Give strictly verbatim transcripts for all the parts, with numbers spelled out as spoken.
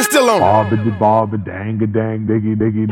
niggas still on it. Bobby, Bobby, dang, dang, diggy, diggy.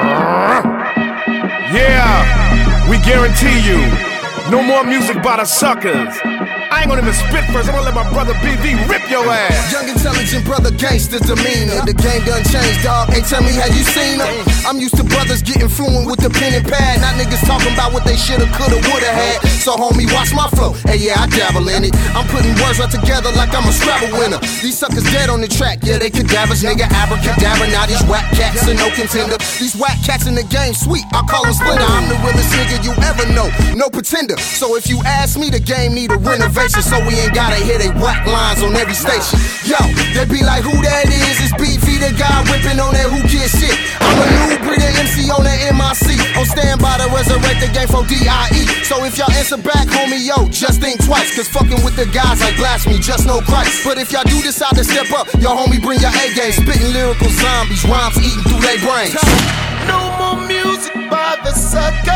Yeah, we guarantee you, no more music by the suckers. I ain't gonna even spit first, I'm gonna let my brother B V rip your ass. Young intelligent brother gangsters demeanor. The game done changed, dog. Hey, tell me, have you seen them? I'm used to brothers getting fluent with the pen and pad. Not niggas talking about what they shoulda, coulda, woulda had. So homie, watch my flow. Hey, yeah, I dabble in it. I'm putting words right together like I'm a Scrabble winner. These suckers dead on the track, yeah, they cadavers. Nigga, abracadabra, now these whack cats are no contender. These whack cats in the game, sweet, I call them Splinter. I'm the realest nigga you ever know, no pretender. So if you ask me, the game need a renovation. So we ain't gotta hear they whack lines on every station. Yo, they be like, who that is? It's B V, the guy whipping on that who get shit. I'm a new breeder M C on that M I C. On standby to resurrect the game for D I E. So if y'all answer back, homie, yo, just think twice. Cause fucking with the guys like blasphemy, just no Christ. But if y'all do decide to step up, yo, homie, bring your A game. Spitting lyrical zombies, rhymes eating through their brains. No more music by the sucker.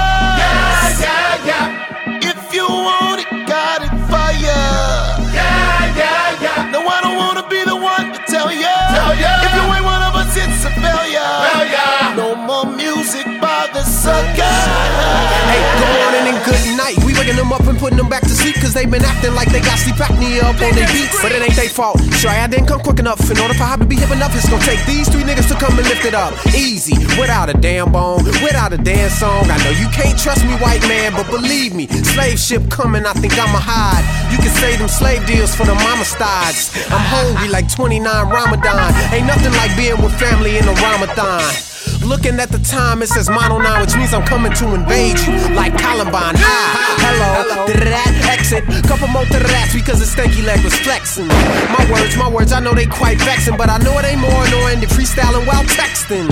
Yeah, yeah, yeah. If you want it, got it for ya. Yeah, yeah, yeah. No, I don't wanna be the one to tell ya. Tell ya. If you ain't one of us, it's a failure. failure. No more music by the sucker. Hey, good morning and good night. We waking them up and putting them back to sleep. Cause they been acting like they got sleep apnea up on their beats. But it ain't they fault. Sure, I didn't come quick enough. In order for Hobby to be hip enough, it's gonna take these three niggas to come and lift it up. Easy, without a damn bone, without a damn song. I know you can't trust me, white man, but believe me, slave ship coming, I think I'ma hide. You can say them slave deals for the mama styles. I'm hungry like twenty-nine Ramadan. Ain't nothing like being with family in a Ramadan. Looking at the time, it says Mono nine, which means I'm coming to invade you like Columbine. Hi, hello, did that exit? Couple more to the rats because the stanky leg was flexing. My words, my words, I know they quite vexing, but I know it ain't more annoying than freestyling while texting.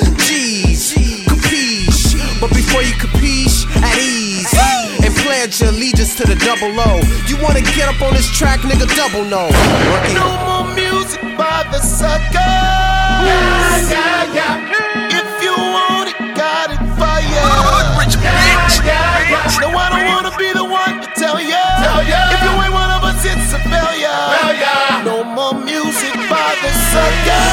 Jeez, capiche, but before you capiche, at ease. And pledge your allegiance to the double O. You wanna get up on this track, nigga, double no. No more music by the sucker. Yeah, yeah, yeah. If you want it, got it for ya. Yeah, yeah, yeah. No, I don't wanna be the one to tell ya. Tell ya. If you ain't one of us, it's a failure. failure. No more music by the sucker.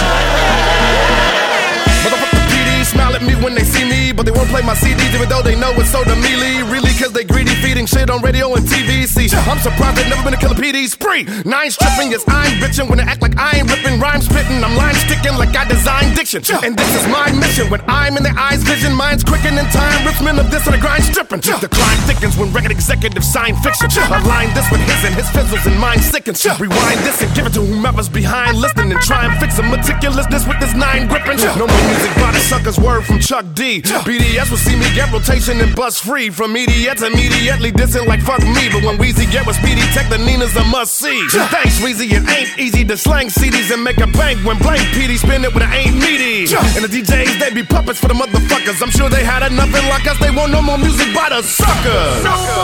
Motherfucker P D smile at me when they see me, but they won't play my C Ds even though they know it's so mealy. Really, cause they greedy, feeding shit on radio and T V. See, I'm surprised they've never been a killer P D spree. Nine stripping, yes, I'm bitching when they act like I ain't ripping. Rhyme spitting, I'm line sticking like I designed diction. And this is my mission when I'm in their eyes vision. Mine's quicken in time, ripping of this and the grind stripping. The crime thickens when record executives sign fiction. Align this with his and his fizzles and mine sickens. Rewind this and give it to whomever's behind listening and try and fix a meticulousness with this nine gripping. No more music by the suckers, word from Chuck D. B D S will see me get rotation and bust free. From idiot to immediately dissing like fuck me. But when Weezy get with Speedy Tech, the Nina's a must see. Thanks Weezy, it ain't easy to slang C Ds and make a bank when blank P D spin it with it ain't meaty. And the D Js, they be puppets for the motherfuckers. I'm sure they had enough in like us, they want no more music by the suckers. No